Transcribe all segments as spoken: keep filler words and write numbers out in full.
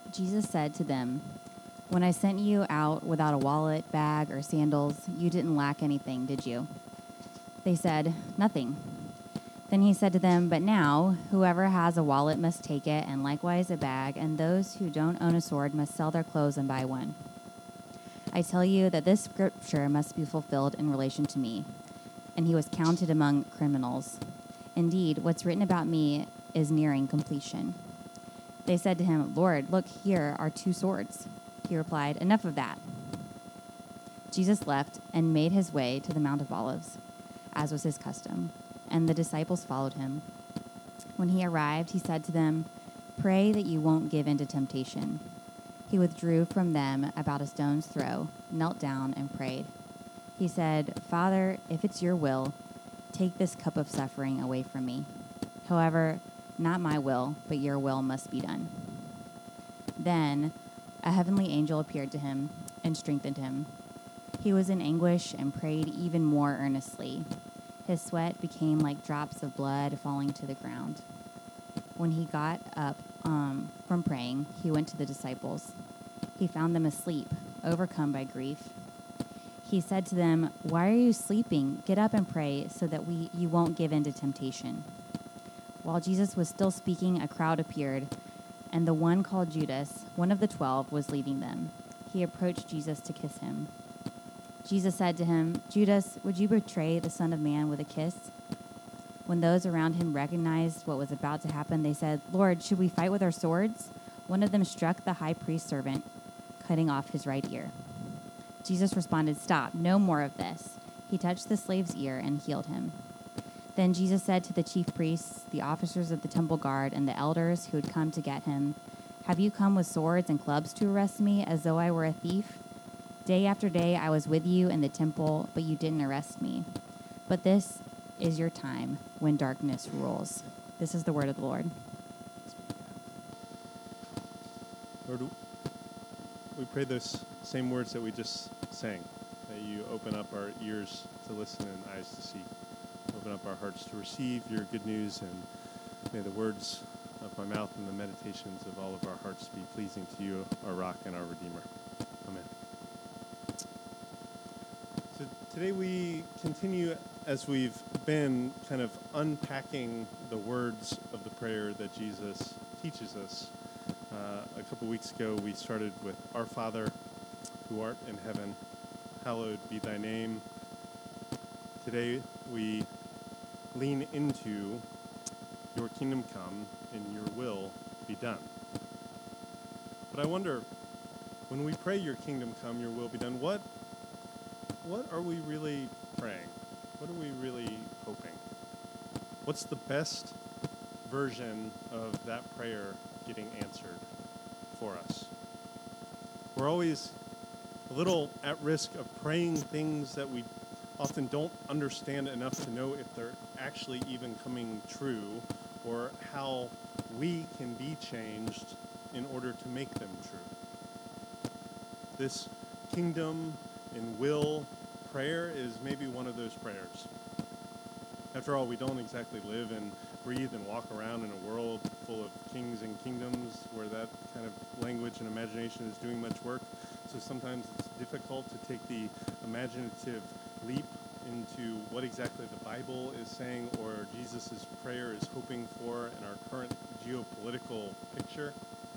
Jesus said to them, "When I sent you out without a wallet, bag, or sandals, you didn't lack anything, did you?" They said, "Nothing." Then he said to them, "But now, whoever has a wallet must take it, and likewise a bag, and those who don't own a sword must sell their clothes and buy one. I tell you that this scripture must be fulfilled in relation to me." And he was counted among criminals. Indeed, what's written about me is nearing completion. They said to him, "Lord, look, here are two swords." He replied, "Enough of that." Jesus left and made his way to the Mount of Olives, as was his custom, and the disciples followed him. When he arrived, he said to them, "Pray that you won't give in to temptation." He withdrew from them about a stone's throw, knelt down, and prayed. He said, "Father, if it's your will, take this cup of suffering away from me. However, not my will, but your will must be done." Then a heavenly angel appeared to him and strengthened him. He was in anguish and prayed even more earnestly. His sweat became like drops of blood falling to the ground. When he got up um, from praying, he went to the disciples. He found them asleep, overcome by grief. He said to them, "Why are you sleeping? Get up and pray so that we you won't give in to temptation." While Jesus was still speaking, a crowd appeared, and the one called Judas, one of the twelve, was leading them. He approached Jesus to kiss him. Jesus said to him, "Judas, would you betray the Son of Man with a kiss?" When those around him recognized what was about to happen, they said, "Lord, should we fight with our swords?" One of them struck the high priest's servant, cutting off his right ear. Jesus responded, "Stop, no more of this." He touched the slave's ear and healed him. Then Jesus said to the chief priests, the officers of the temple guard, and the elders who had come to get him, "Have you come with swords and clubs to arrest me as though I were a thief? Day after day I was with you in the temple, but you didn't arrest me. But this is your time when darkness rules." This is the word of the Lord. Lord, we pray those same words that we just sang, that you open up our ears to listen and eyes to see. Open up our hearts to receive your good news, and may the words of my mouth and the meditations of all of our hearts be pleasing to you, our rock and our Redeemer. Amen. So today we continue, as we've been kind of unpacking the words of the prayer that Jesus teaches us. Uh, a couple weeks ago we started with Our Father, who art in heaven, hallowed be thy name. Today we lean into your kingdom come and your will be done. But I wonder, when we pray your kingdom come, your will be done, what what are we really praying? What are we really hoping? What's the best version of that prayer getting answered for us? We're always a little at risk of praying things that we often don't understand enough to know if they're actually even coming true, or how we can be changed in order to make them true. This kingdom and will prayer is maybe one of those prayers. After all, we don't exactly live and breathe and walk around in a world full of kings and kingdoms where that kind of language and imagination is doing much work. So sometimes it's difficult to take the imaginative leap into what exactly the Bible is saying or Jesus' prayer is hoping for in our current geopolitical picture.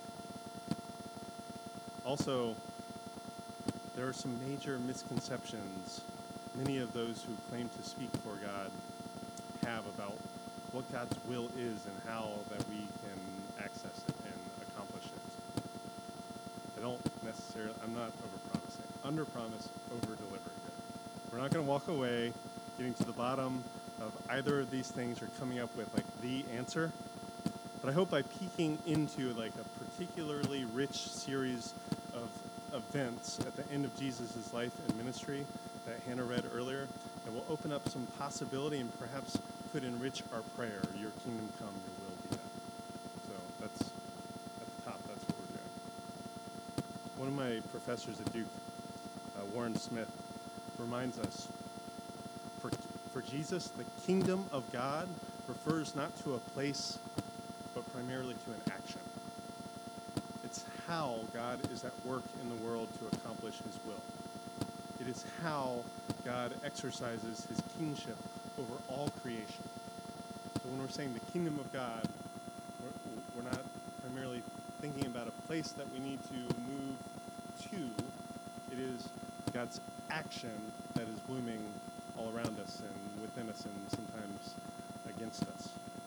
Also, there are some major misconceptions many of those who claim to speak for God have about what God's will is and how that we can access it and accomplish it. I don't necessarily, I'm not over-promising. Under-promise, over-deliver. We're not going to walk away getting to the bottom of either of these things or coming up with like the answer. But I hope by peeking into like a particularly rich series of events at the end of Jesus' life and ministry that Hannah read earlier, that will open up some possibility and perhaps could enrich our prayer, your kingdom come, your will be done. So that's, at the top, that's what we're doing. One of my professors at Duke, uh, Warren Smith, reminds us, for, for Jesus, the kingdom of God refers not to a place, but primarily to an action. It's how God is at work in the world to accomplish his will. It is how God exercises his kingship over all creation. So when we're saying the kingdom of God, we're, we're not primarily thinking about a place that we need to move to. It is God's action that is blooming all around us and within us and sometimes against us.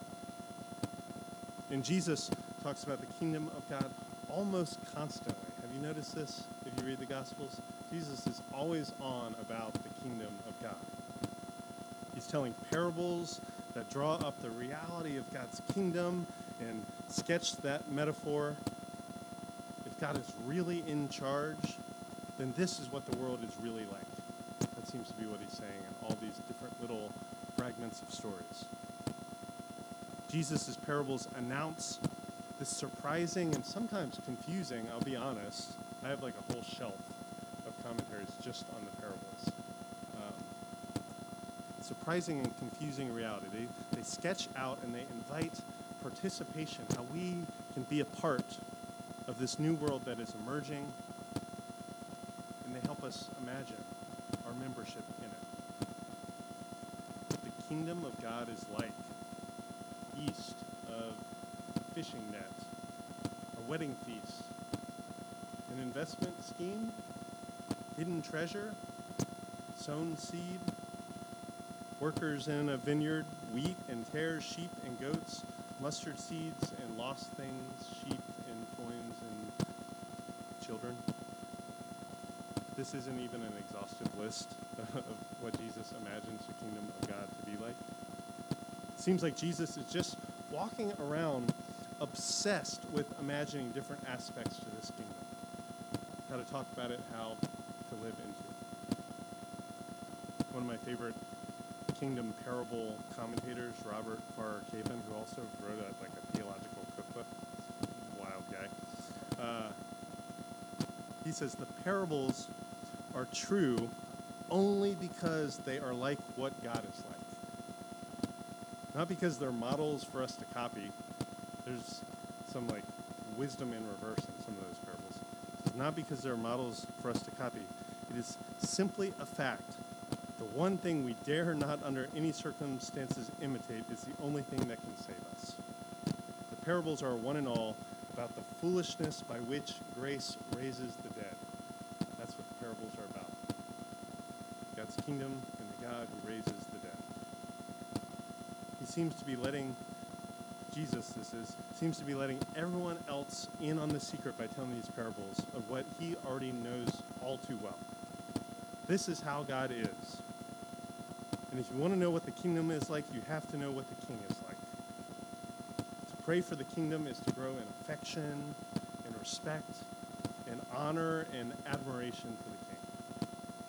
And Jesus talks about the kingdom of God almost constantly. Have you noticed this if you read the Gospels? Jesus is always on about the kingdom of God. He's telling parables that draw up the reality of God's kingdom and sketch that metaphor. If God is really in charge, then this is what the world is really like. That seems to be what he's saying in all these different little fragments of stories. Jesus' parables announce this surprising and sometimes confusing, I'll be honest. I have like a whole shelf of commentaries just on the parables. Um, surprising and confusing reality. They, they sketch out and they invite participation, how we can be a part of this new world that is emerging, and they help us imagine our membership in it. What the kingdom of God is like, east of a fishing net, a wedding feast, an investment scheme, hidden treasure, sown seed, workers in a vineyard, wheat and tares, sheep and goats, mustard seeds and lost things, sheep and coins and children. This isn't even an exhaustive list of what Jesus imagines the kingdom of God to be like. It seems like Jesus is just walking around obsessed with imagining different aspects to this kingdom. How to talk about it, how to live into it. One of my favorite kingdom parable commentators, Robert Farrar Capon, who also wrote a, like a theological cookbook, wild guy. Uh, he says the parables are true only because they are like what God is like. Not because they're models for us to copy. There's some like wisdom in reverse in some of those parables. It's not because they're models for us to copy. It is simply a fact. The one thing we dare not under any circumstances imitate is the only thing that can save us. The parables are one and all about the foolishness by which grace raises the dead. That's what the parables are about. God's kingdom and the God who raises the dead. He seems to be letting, Jesus this is, seems to be letting everyone else in on the secret by telling these parables of what he already knows all too well. This is how God is. And if you want to know what the kingdom is like, you have to know what the king is like. To pray for the kingdom is to grow in affection and respect and honor and admiration for the king.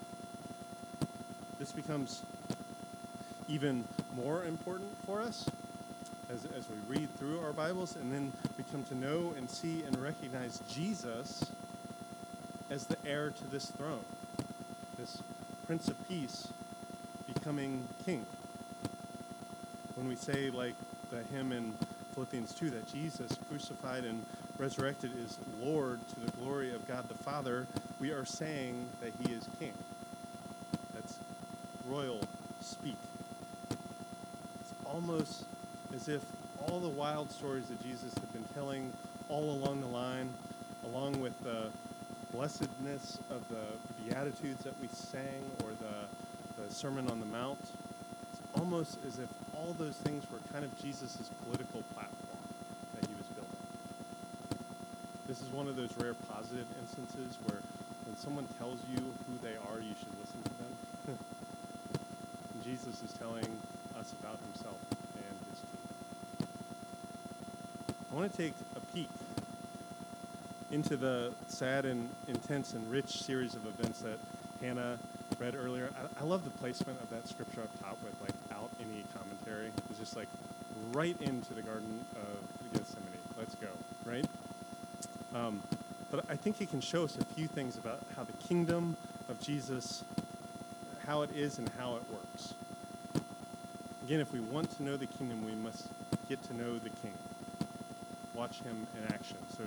This becomes even more important for us as, as we read through our Bibles, and then we come to know and see and recognize Jesus as the heir to this throne, this Prince of Peace becoming king. When we say, like the hymn in Philippians two, that Jesus, crucified and resurrected, is Lord to the glory of God the Father, we are saying that he is king. That's royal speak. It's almost as if all the wild stories that Jesus had been telling all along the line, along with the blessedness of the Beatitudes that we sang, or the, the Sermon on the Mount, it's almost as if all those things were kind of Jesus' political platform that he was building. This is one of those rare positive instances where when someone tells you who they are, you should listen to them. And Jesus is telling us about himself and his kingdom. I want to take a peek into the sad and intense and rich series of events that Hannah read earlier. I, I love the placement of that scripture up top with like out any commentary. It's just like right into the Garden of Gethsemane. Let's go, right? Um, but I think it can show us a few things about how the kingdom of Jesus, how it is and how it works. Again, if we want to know the kingdom, we must get to know the king. Watch him in action. So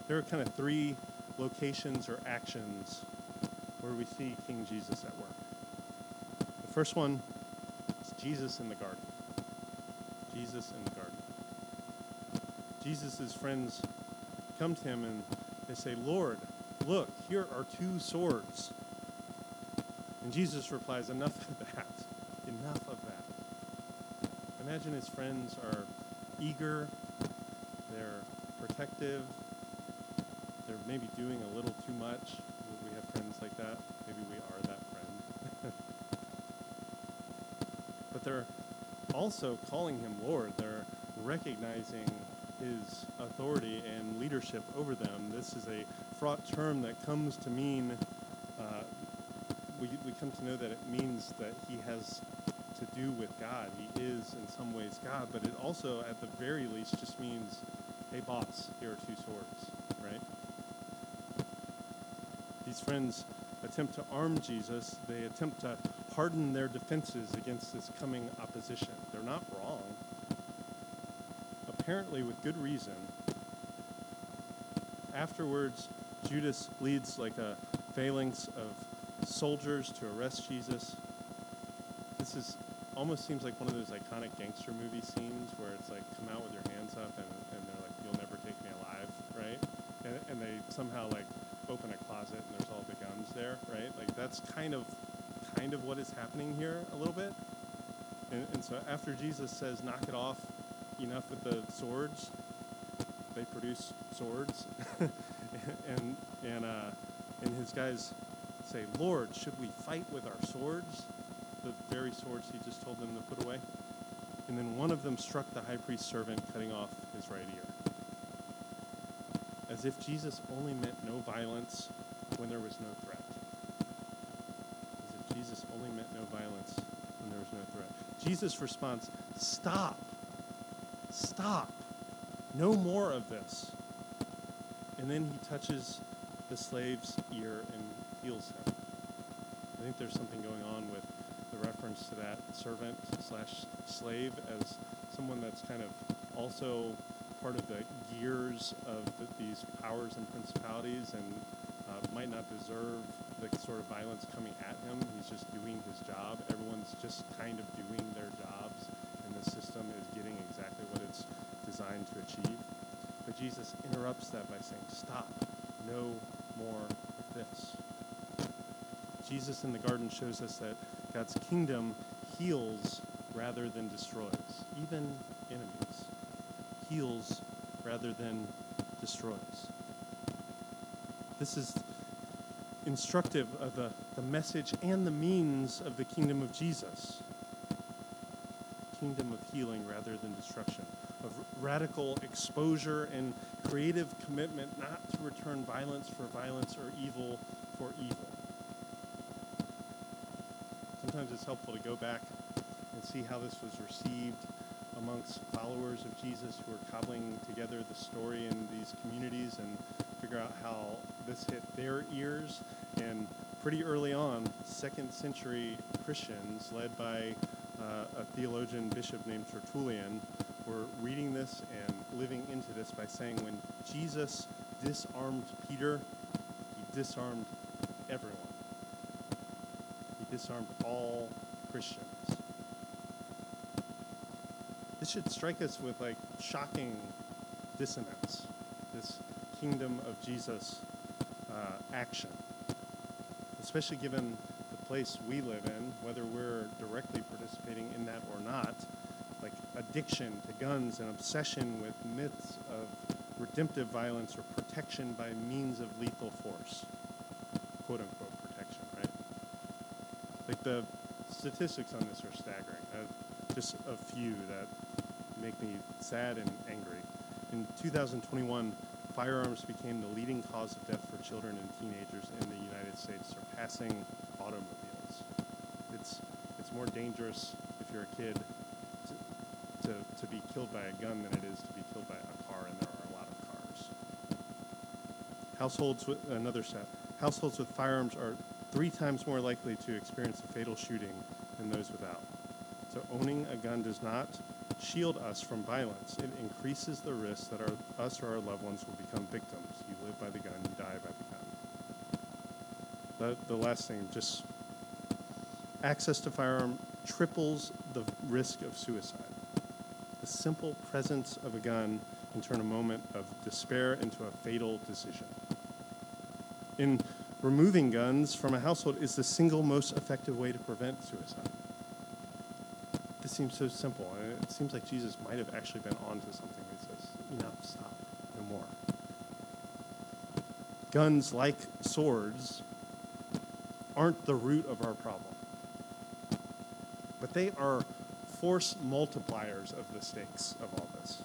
there are kind of three locations or actions where we see King Jesus at work. The first one is Jesus in the garden. Jesus in the garden. Jesus' friends come to him and they say, "Lord, look, here are two swords." And Jesus replies, "Enough of that. Enough of that." Imagine his friends are eager, they're protective, they're maybe doing a little too much. We have friends like that. Maybe we are that friend. But they're also calling him Lord. They're recognizing his authority and leadership over them. This is a fraught term that comes to mean, uh, we, we come to know that it means that he has to do with God. He is in some ways God, but it also, at the very least, just means, hey boss, here are two swords, right? These friends attempt to arm Jesus. They attempt to harden their defenses against this coming opposition. They're not wrong. Apparently with good reason. Afterwards, Judas leads like a phalanx of soldiers to arrest Jesus. This is almost seems like one of those iconic gangster movie scenes where it's like, come out with your hands up, and, and they're like, "You'll never take me alive," right? And, and they somehow like open a closet and there's all the guns there, right? Like that's kind of kind of what is happening here a little bit. And, and so after Jesus says, "Knock it off, enough with the swords," they produce swords, and and uh, and his guys say, "Lord, should we fight with our swords?" The very swords he just told them to put away. And then one of them struck the high priest's servant, cutting off his right ear. As if Jesus only meant no violence when there was no threat. As if Jesus only meant no violence when there was no threat. Jesus' response, "Stop. Stop. No more of this." And then he touches the slave's ear and heals him. I think there's something going on with the reference to that servant slash slave as someone that's kind of also part of the gears of the, these powers and principalities, and uh, might not deserve the sort of violence coming at him. He's just doing his job. Everyone's just kind of doing their jobs, and the system is getting exactly what it's designed to achieve. But Jesus interrupts that by saying, "Stop. No more of this." Jesus in the garden shows us that God's kingdom heals rather than destroys. Even enemies. Heals rather than destroys. This is instructive of the, the message and the means of the kingdom of Jesus. Kingdom of healing rather than destruction. Of radical exposure and creative commitment not to return violence for violence or evil for evil. Sometimes it's helpful to go back and see how this was received amongst followers of Jesus who are cobbling together the story in these communities and figure out how this hit their ears. And pretty early on, second century Christians, led by uh, a theologian bishop named Tertullian, were reading this and living into this by saying, when Jesus disarmed Peter, he disarmed everyone. He disarmed all Christians. This should strike us with like shocking dissonance, this kingdom of Jesus uh, action, especially given the place we live in, whether we're directly participating in that or not, like addiction to guns and obsession with myths of redemptive violence or protection by means of lethal force, quote unquote protection, right? Like the statistics on this are staggering. Uh, just a few that make me sad and angry. In two thousand twenty-one, firearms became the leading cause of death for children and teenagers in the United States, surpassing automobiles. It's it's more dangerous if you're a kid to, to, to be killed by a gun than it is to be killed by a car, and there are a lot of cars. Households with, another stat, households with firearms are three times more likely to experience a fatal shooting than those without. So owning a gun does not shield us from violence. It increases the risk that our, us or our loved ones will become victims. You The, the last thing, just access to firearm triples the risk of suicide. The simple presence of a gun can turn a moment of despair into a fatal decision. In removing guns from a household is the single most effective way to prevent suicide. This seems so simple, and it seems like Jesus might have actually been onto something. He says, enough, stop, no more. Guns, like swords, aren't the root of our problem, but they are force multipliers of the stakes of all this.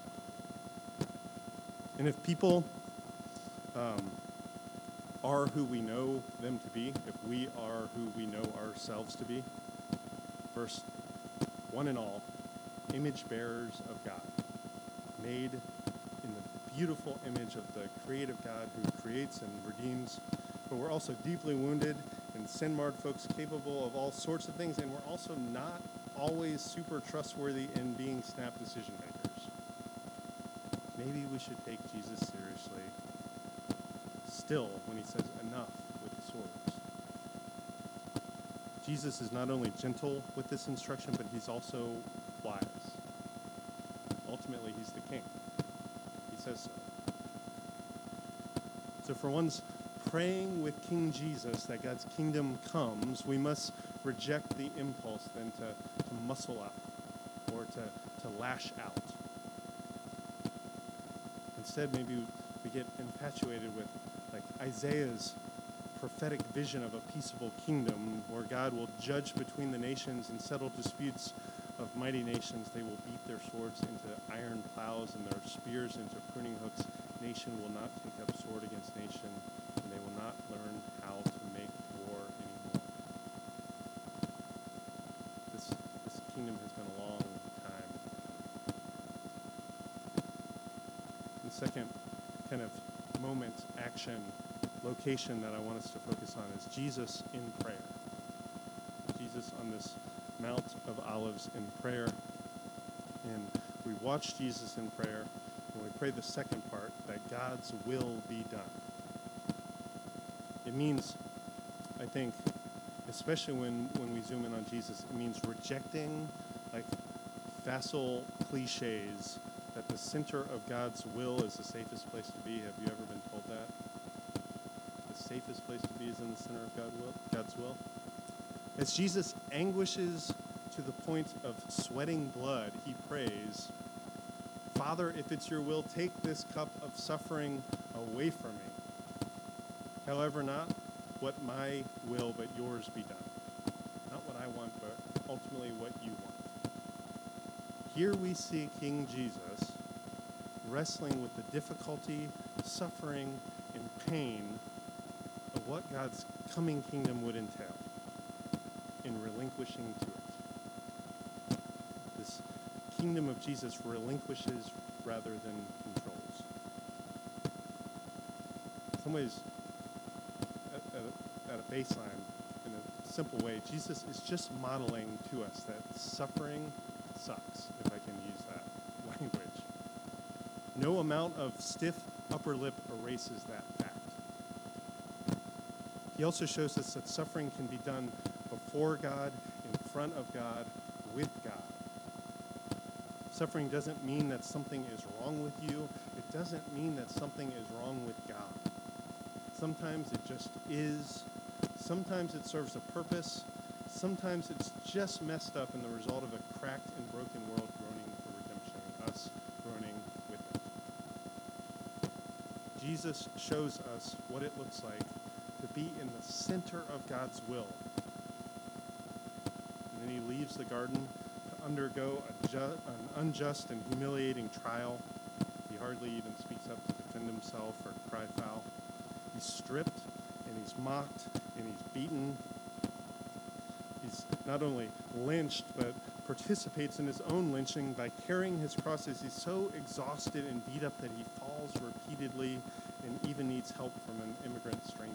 And if people um, are who we know them to be, if we are who we know ourselves to be, first, one and all, image bearers of God, made in the beautiful image of the creative God who creates and redeems, but we're also deeply wounded and sin-marred folks capable of all sorts of things, and we're also not always super trustworthy in being snap decision makers. Maybe we should take Jesus seriously still when he says enough with the swords. Jesus is not only gentle with this instruction, but he's also wise. Ultimately, he's the king. He says so. So for one's praying with King Jesus that God's kingdom comes, we must reject the impulse then to, to muscle up or to, to lash out. Instead, maybe we get infatuated with like Isaiah's prophetic vision of a peaceable kingdom where God will judge between the nations and settle disputes of mighty nations. They will beat their swords into iron plows and their spears into pruning hooks. Nation will not take up sword against nation, and they will not learn how to make war anymore. This, this kingdom has been a long time. The second kind of moment, action, location that I want us to focus on is Jesus in prayer. Jesus on this Mount of Olives in prayer. And we watch Jesus in prayer, and we pray the second part, that God's will be done. It means, I think, especially when, when we zoom in on Jesus, it means rejecting like facile cliches that the center of God's will is the safest place to be. Have you ever been told that? The safest place to be is in the center of God will, God's will. As Jesus anguishes to the point of sweating blood, he prays, Father, if it's your will, take this cup of suffering away from me. However, not what my will, but yours be done. Not what I want, but ultimately what you want. Here we see King Jesus wrestling with the difficulty, suffering, and pain of what God's coming kingdom would entail in relinquishing to it. This kingdom of Jesus relinquishes rather than controls. In some ways, at, at, a, at a baseline, in a simple way, Jesus is just modeling to us that suffering sucks, if I can use that language. No amount of stiff upper lip erases that fact. He also shows us that suffering can be done before God, in front of God, with God. Suffering doesn't mean that something is wrong with you. It doesn't mean that something is wrong with God. Sometimes it just is. Sometimes it serves a purpose. Sometimes it's just messed up in the result of a cracked and broken world groaning for redemption, and us groaning with it. Jesus shows us what it looks like to be in the center of God's will. And then he leaves the garden to undergo a ju- an unjust and humiliating trial. He hardly even speaks up to defend himself or cry foul. He's stripped, and he's mocked, and he's beaten. He's not only lynched, but participates in his own lynching by carrying his cross as he's so exhausted and beat up that he falls repeatedly and even needs help from an immigrant stranger.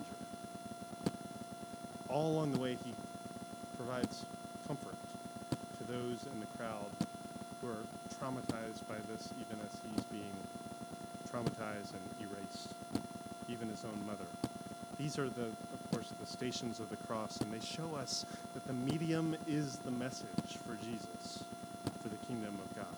All along the way, he provides comfort to those in the crowd who are traumatized by this, even as he's being traumatized and erased. Even his own mother These are, the, of course, the stations of the cross, and they show us that the medium is the message for Jesus, for the kingdom of God.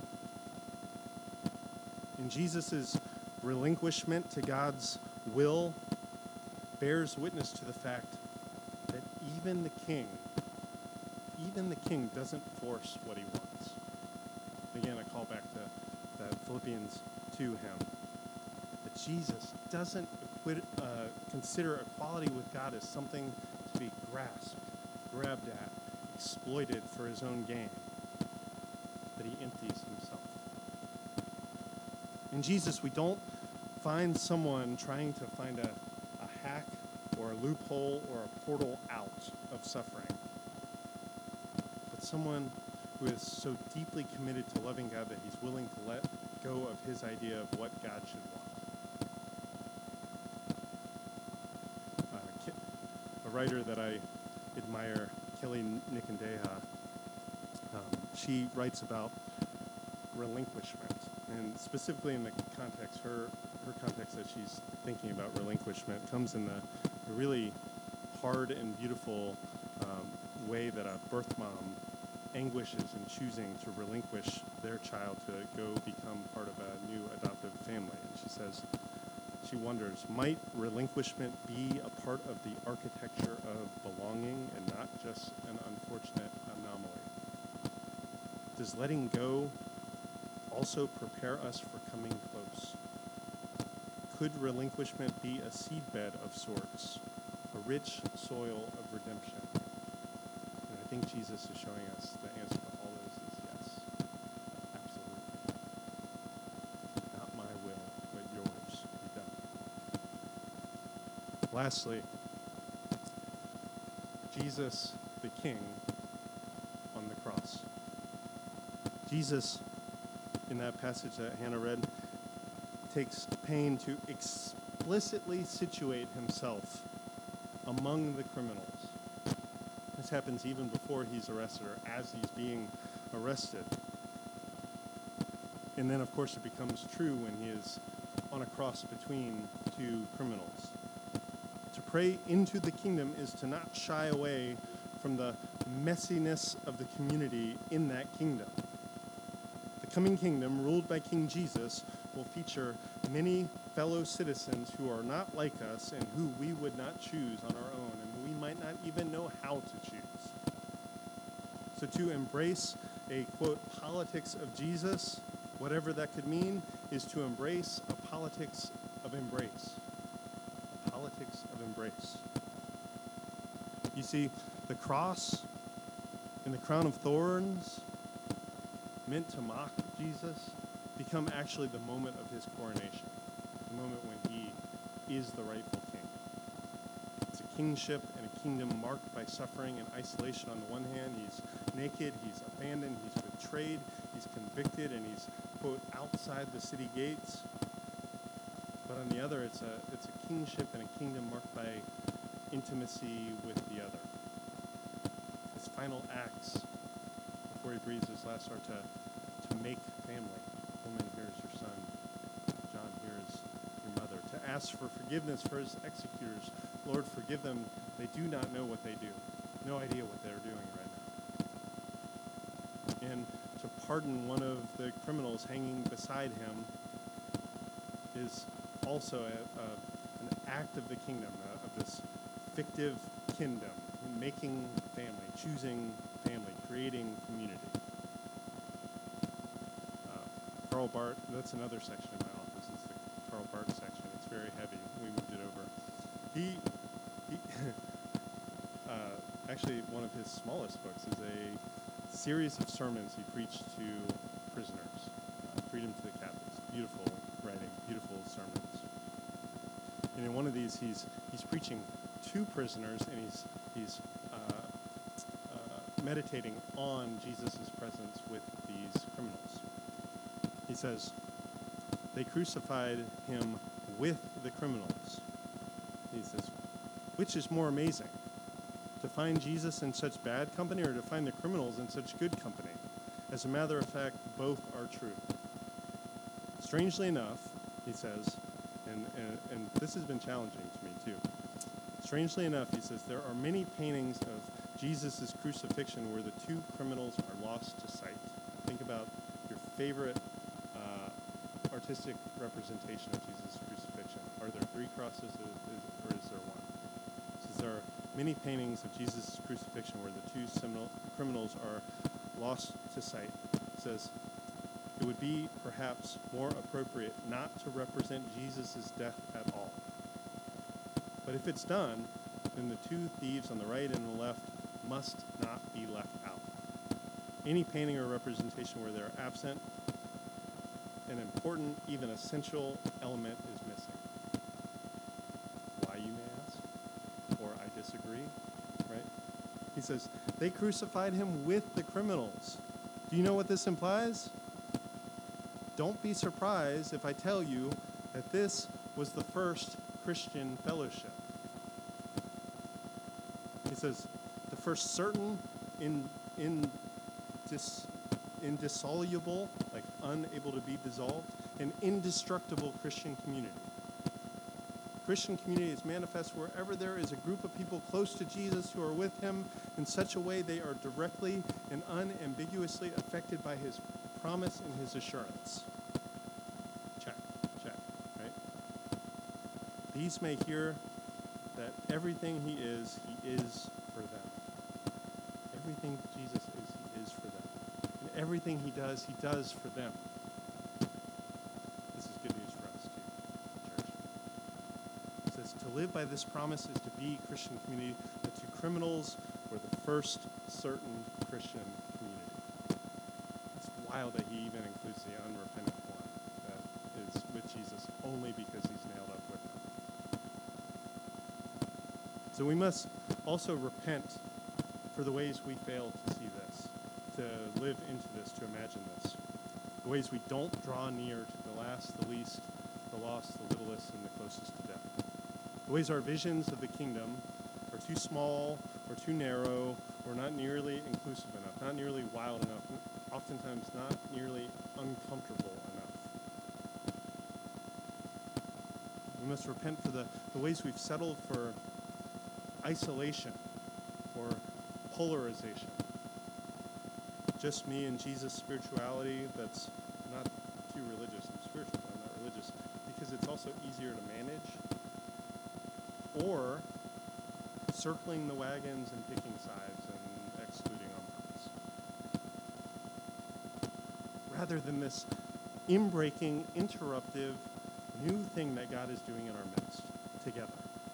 And Jesus' relinquishment to God's will bears witness to the fact that even the king, even the king doesn't force what he wants. Again, I call back to that Philippians two hymn, that Jesus doesn't equate, uh, consider equality with God as something to be grasped, grabbed at, exploited for his own gain, that he empties himself. In Jesus, we don't find someone trying to find a, a hack or a loophole or a portal out of suffering, but someone who is so deeply committed to loving God that he's willing to let go of his idea of what God should want. Uh, a writer that I admire, Kelly Nikondeha, um, she writes about relinquishment, and specifically in the context, her her context that she's thinking about relinquishment comes in the, the really hard and beautiful um, way that a birth mom anguishes in choosing to relinquish their child to go become part of a new adoptive family. And she says, she wonders, might relinquishment be a part of the architecture of belonging and not just an unfortunate anomaly? Does letting go also prepare us for coming close? Could relinquishment be a seedbed of sorts, a rich soil of redemption? And I think Jesus is showing us the answer to all those is yes. Absolutely. Not my will, but yours be done. Lastly, Jesus the King on the cross. Jesus, in that passage that Hannah read, takes pain to explicitly situate himself among the criminals. This happens even before he's arrested or as he's being arrested. And then, of course, it becomes true when he is on a cross between two criminals. To pray into the kingdom is to not shy away from the messiness of the community in that kingdom. The coming kingdom, ruled by King Jesus, will feature many fellow citizens who are not like us and who we would not choose on our own, and we might not even know how to choose. So to embrace a, quote, politics of Jesus, whatever that could mean, is to embrace a politics of embrace. A politics of embrace. You see, the cross and the crown of thorns meant to mock Jesus become actually the moment of his coronation, the moment when he is the rightful king. It's a kingship and a kingdom marked by suffering and isolation on the one hand. He's naked, he's abandoned, he's betrayed, he's convicted, and he's, quote, outside the city gates. But on the other, it's a it's a kingship and a kingdom marked by intimacy with the other. His final acts before he breathes his last are to, to make family. Woman, here is your son. John, here is your mother. To ask for forgiveness for his executors. Lord, forgive them. They do not know what they do. No idea what they're doing right now. And to pardon one of the criminals hanging beside him is also a, a, an act of the kingdom, uh, of this fictive kingdom, making family, choosing family, creating community. Uh, Karl Barth, that's another section of my office. It's the Karl Barth section. It's very heavy. We moved it over. He, he uh, actually, one of his smallest books is a series of sermons he preached to prisoners. Uh, Freedom to the Captives. Beautiful writing, beautiful sermons. And in one of these, he's he's preaching to prisoners, and he's he's uh, uh, meditating on Jesus' presence with these criminals. He says, they crucified him with the criminals. He says, which is more amazing, to find Jesus in such bad company or to find the criminals in such good company? As a matter of fact, both are true. Strangely enough, he says, and, and, and this has been challenging to me too, Strangely enough, he says, there are many paintings of Jesus' crucifixion where the two criminals are lost to sight. Think about your favorite uh, artistic representation of Jesus' crucifixion. Are there three crosses or is there one? He says there are many paintings of Jesus' crucifixion where the two seminal criminals are lost to sight. He says, it would be perhaps more appropriate not to represent Jesus' death at all. But if it's done, then the two thieves on the right and the left must not be left out. Any painting or representation where they're absent, an important, even essential element is missing. Why, you may ask? Or I disagree, right? He says, they crucified him with the criminals. Do you know what this implies? Don't be surprised if I tell you that this was the first Christian fellowship. He says, the first certain, in, in dis, indissoluble, like unable to be dissolved, and indestructible Christian community. Christian community is manifest wherever there is a group of people close to Jesus who are with him in such a way they are directly and unambiguously affected by his promise and his assurance. Check, check, right? These may hear that everything he is, he is for them. Everything Jesus is, he is for them. And everything he does, he does for them. This is good news for us too, church. It says, to live by this promise is to be Christian community. The two criminals were the first certain Christian community. It's wild that he even includes the unrepentant one that is with Jesus only because he's nailed up with him. So we must also repent for the ways we fail to see this, to live into this, to imagine this. The ways we don't draw near to the last, the least, the lost, the littlest, and the closest to death. The ways our visions of the kingdom are too small or too narrow or not nearly inclusive enough, not nearly wild enough, oftentimes not nearly uncomfortable enough. We must repent for the, the ways we've settled for isolation or polarization. Just me and Jesus spirituality that's not too religious. I'm spiritual, but I'm not religious. Because it's also easier to manage. Or circling the wagons and picking sides and excluding on purpose. Rather than this inbreaking, interruptive, new thing that God is doing in our midst together.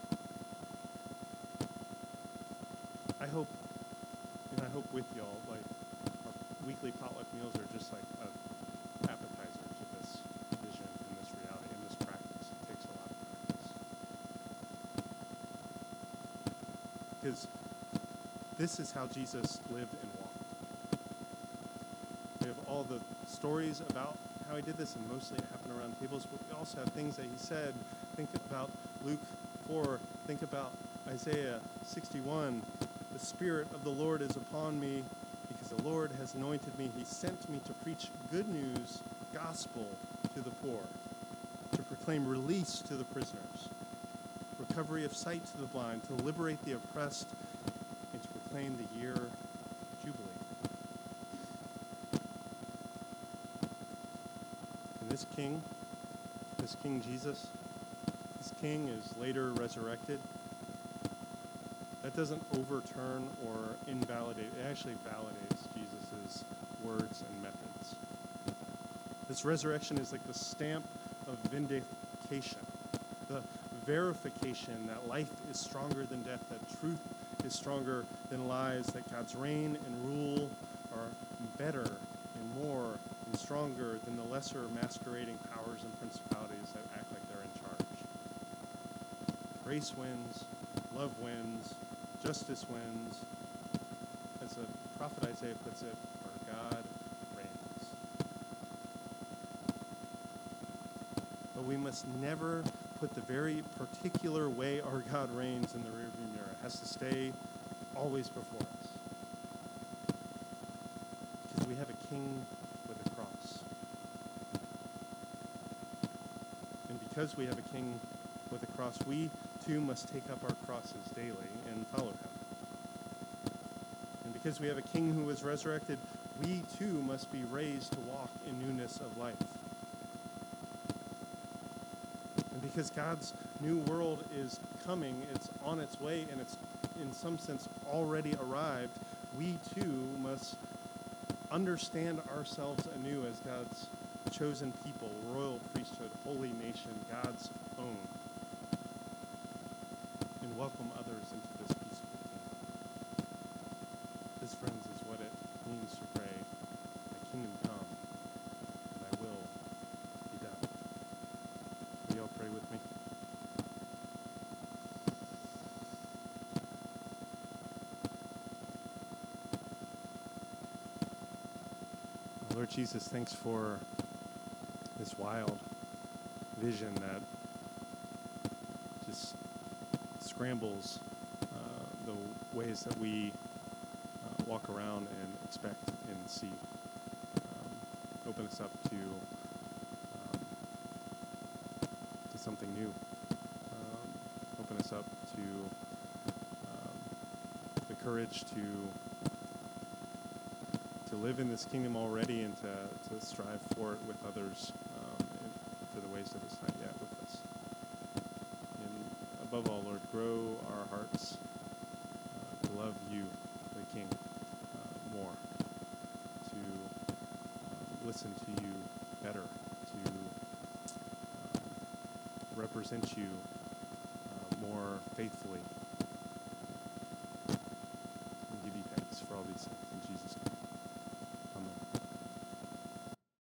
I hope, and I hope with y'all, like, our weekly potluck meals are just like an appetizer to this vision and this reality and this practice. It takes a lot of practice. Because this is how Jesus lived and walked. We have all the stories about how he did this, and mostly it happened around tables, but we also have things that he said. Think about Luke four. Think about Isaiah sixty-one. The Spirit of the Lord is upon me because the Lord has anointed me. He sent me to preach good news, gospel to the poor, to proclaim release to the prisoners, recovery of sight to the blind, to liberate the oppressed, and to proclaim the year of Jubilee. And this King, this King Jesus, this King is later resurrected. That doesn't overturn or invalidate. It actually validates Jesus' words and methods. This resurrection is like the stamp of vindication, the verification that life is stronger than death, that truth is stronger than lies, that God's reign and rule are better and more and stronger than the lesser masquerading powers and principalities that act like they're in charge. Grace wins, love wins, justice wins. As the prophet Isaiah puts it, our God reigns. But we must never put the very particular way our God reigns in the rearview mirror. It has to stay always before us. Because we have a king with a cross. And because we have a king with a cross, we too must take up our crosses daily and follow him. And because we have a king who was resurrected, we too must be raised to walk in newness of life. And because God's new world is coming, it's on its way, and it's in some sense already arrived, we too must understand ourselves anew as God's chosen people, royal priesthood, holy nation, God's own, and welcome others into this peaceful kingdom. This, friends, is what it means to pray, thy kingdom come, and thy will be done. Will you all pray with me? Lord Jesus, thanks for this wild vision that just scrambles uh, the ways that we uh, walk around and expect and see. Um, open us up to um, to something new. Um, open us up to um, the courage to to live in this kingdom already and to, to strive for it with others um, in, for the ways that it's not yet with us. And above all, Lord, grow our hearts uh, to love you, the King, uh, more, to uh, listen to you better, to um, represent you uh, more faithfully